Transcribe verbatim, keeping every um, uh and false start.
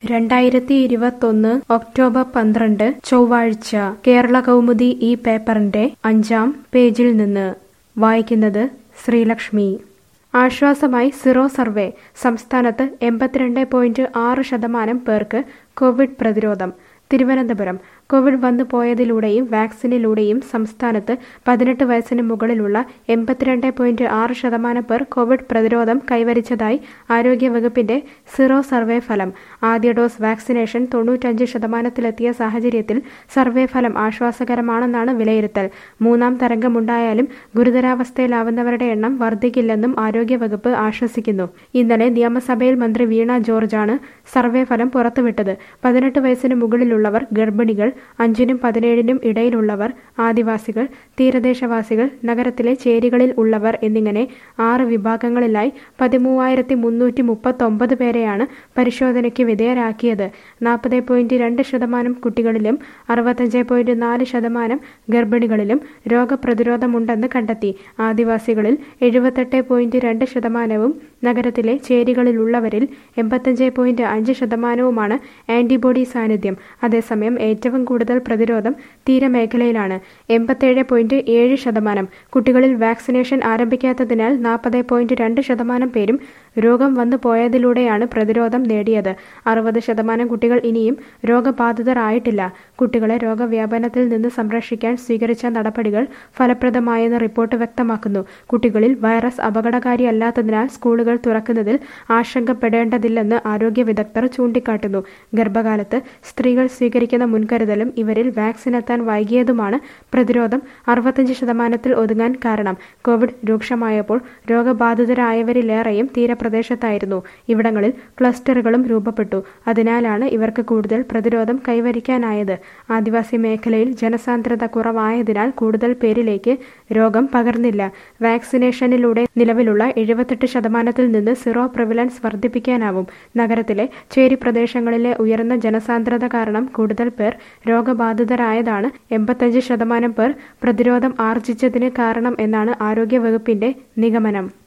രണ്ടായിരത്തി ഇരുപത്തൊന്ന് ഒക്ടോബർ പന്ത്രണ്ട് ചൊവ്വാഴ്ച കേരള കൗമുദി ഈ പേപ്പറിന്റെ അഞ്ചാം പേജിൽ നിന്ന് വായിക്കുന്നത് ശ്രീലക്ഷ്മി. ആശ്വാസമായി സിറോ സർവേ. സംസ്ഥാനത്ത് എൺപത്തിരണ്ട് പോയിന്റ് ആറ് ശതമാനം പേർക്ക് കോവിഡ് പ്രതിരോധം. തിരുവനന്തപുരം. കോവിഡ് വന്നു പോയതിലൂടെയും വാക്സിനിലൂടെയും സംസ്ഥാനത്ത് പതിനെട്ട് വയസ്സിന് മുകളിലുള്ള എൺപത്തിരണ്ട് പോയിന്റ് ആറ് ശതമാനം പേർ കോവിഡ് പ്രതിരോധം കൈവരിച്ചതായി ആരോഗ്യവകുപ്പിന്റെ സിറോ സർവേ ഫലം. ആദ്യ ഡോസ് വാക്സിനേഷൻ തൊണ്ണൂറ്റഞ്ച് ശതമാനത്തിലെത്തിയ സാഹചര്യത്തിൽ സർവേ ഫലം ആശ്വാസകരമാണെന്നാണ് വിലയിരുത്തൽ. മൂന്നാം തരംഗമുണ്ടായാലും ഗുരുതരാവസ്ഥയിലാവുന്നവരുടെ എണ്ണം വർദ്ധിക്കില്ലെന്നും ആരോഗ്യവകുപ്പ് ആശ്വസിക്കുന്നു. ഇന്നലെ നിയമസഭയിൽ മന്ത്രി വീണ ജോർജാണ് സർവേ ഫലം പുറത്തുവിട്ടത്. പതിനെട്ട് വയസ്സിന് മുകളിലുള്ളവർ, ഗർഭിണികൾ, അഞ്ചിനും പതിനേഴിനും ഇടയിലുള്ളവർ, ആദിവാസികൾ, തീരദേശവാസികൾ, നഗരത്തിലെ ചേരികളിൽ ഉള്ളവർ എന്നിങ്ങനെ ആറ് വിഭാഗങ്ങളിലായി പതിമൂവായിരത്തി മുന്നൂറ്റി മുപ്പത്തൊമ്പത് പേരെയാണ് പരിശോധനയ്ക്ക് വിധേയരാക്കിയത്. നാൽപ്പത് പോയിന്റ് രണ്ട് ശതമാനം കുട്ടികളിലും അറുപത്തഞ്ച് പോയിന്റ് നാല് ശതമാനം ഗർഭിണികളിലും രോഗപ്രതിരോധമുണ്ടെന്ന് കണ്ടെത്തി. ആദിവാസികളിൽ എഴുപത്തെട്ട് പോയിന്റ് രണ്ട് ശതമാനവും നഗരത്തിലെ ചേരികളിലുള്ളവരിൽ എൺപത്തഞ്ച് പോയിന്റ് അഞ്ച് ശതമാനവുമാണ് ആന്റിബോഡി സാന്നിധ്യം. അതേസമയം ഏറ്റവും കൂടുതൽ പ്രതിരോധം തീരമേഖലയിലാണ്. എൺപത്തേഴ് പോയിന്റ് ഏഴ് ശതമാനം. കുട്ടികളിൽ വാക്സിനേഷൻ ആരംഭിക്കാത്തതിനാൽ നാൽപ്പത് പോയിന്റ് രണ്ട് ശതമാനം പേരും രോഗം വന്നു പോയതിലൂടെയാണ് പ്രതിരോധം നേടിയത്. അറുപത് ശതമാനം കുട്ടികൾ ഇനിയും രോഗബാധിതർ ആയിട്ടില്ല. കുട്ടികളെ രോഗവ്യാപനത്തിൽ നിന്ന് സംരക്ഷിക്കാൻ സ്വീകരിച്ച നടപടികൾ ഫലപ്രദമായെന്ന് റിപ്പോർട്ട് വ്യക്തമാക്കുന്നു. കുട്ടികളിൽ വൈറസ് അപകടകാരിയല്ലാത്തതിനാൽ സ്കൂളുകൾ തുറക്കുന്നതിൽ ആശങ്കപ്പെടേണ്ടതില്ലെന്ന് ആരോഗ്യ വിദഗ്ധർ ചൂണ്ടിക്കാട്ടുന്നു. ഗർഭകാലത്ത് സ്ത്രീകൾ സ്വീകരിക്കുന്ന മുൻകരുതലും ഇവരിൽ വാക്സിൻ എത്താൻ വൈകിയതുമാണ് പ്രതിരോധം അറുപത്തഞ്ച് ശതമാനത്തിൽ ഒതുങ്ങാൻ കാരണം. കോവിഡ് രൂക്ഷമായപ്പോൾ രോഗബാധിതരായവരിലേറെയും തീരപ്രദേശത്തായിരുന്നു. ഇവിടങ്ങളിൽ ക്ലസ്റ്ററുകളും രൂപപ്പെട്ടു. അതിനാലാണ് ഇവർക്ക് കൂടുതൽ പ്രതിരോധം കൈവരിക്കാനായത്. ആദിവാസി മേഖലയിൽ ജനസാന്ദ്രത കുറവായതിനാൽ കൂടുതൽ പേരിലേക്ക് രോഗം പകർന്നില്ല. വാക്സിനേഷനിലൂടെ നിലവിലുള്ള എഴുപത്തെട്ട് ശതമാനത്തിൽ നിന്ന് സീറോ പ്രിവലൻസ് വർദ്ധിപ്പിക്കാനാവും. നഗരത്തിലെ ചേരി പ്രദേശങ്ങളിലെ ഉയർന്ന ജനസാന്ദ്രത കാരണം കൂടുതൽ പേർ രോഗബാധിതരായതാണ് എൺപത്തഞ്ച് ശതമാനം പേർ പ്രതിരോധം ആർജിച്ചതിന് കാരണം എന്നാണ് ആരോഗ്യവകുപ്പിന്റെ നിഗമനം.